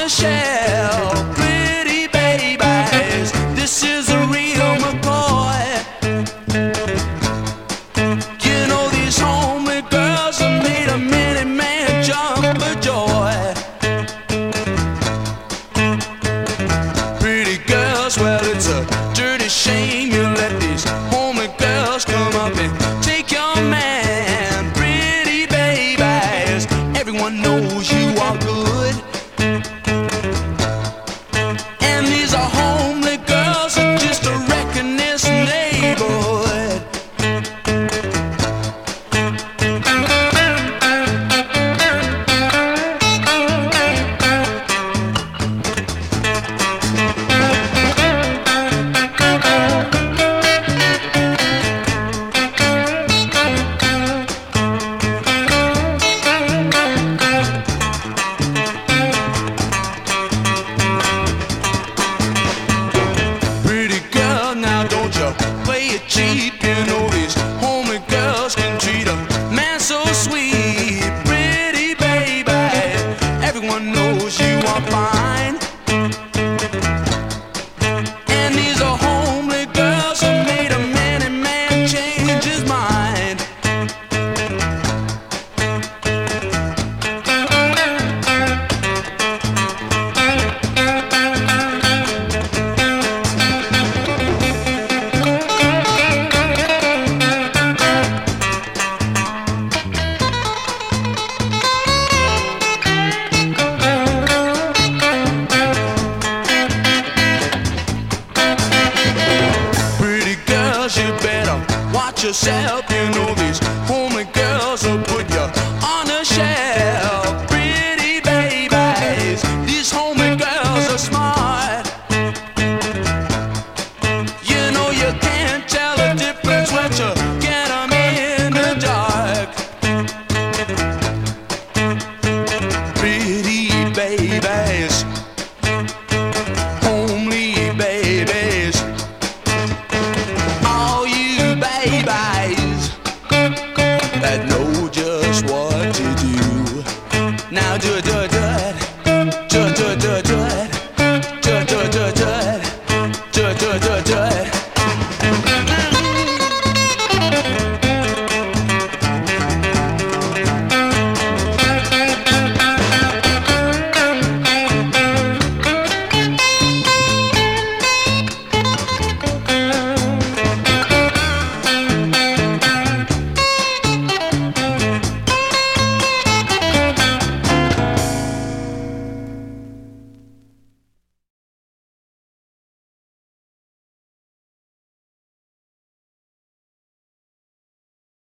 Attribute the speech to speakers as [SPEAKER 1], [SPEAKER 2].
[SPEAKER 1] a shelf. Pretty babies, this is a real McCoy. You know these homely girls have made a mini man jump for joy. Pretty girls, well, it's a dirty shame you let these homely girls come up and take your man. Pretty babies, everyone knows you are good. And these are homely girls in just a wrecking this neighborhood. Play it cheap, you know these homely girls can treat a man so sweet. Pretty baby, everyone knows you are fine. And these are homely girls who made a man change his mind. You better watch yourself. You know these homely girls will put you on a shelf. Pretty babies, these homely girls are smart. You know you can't tell the difference when you get them in the dark. Pretty babies.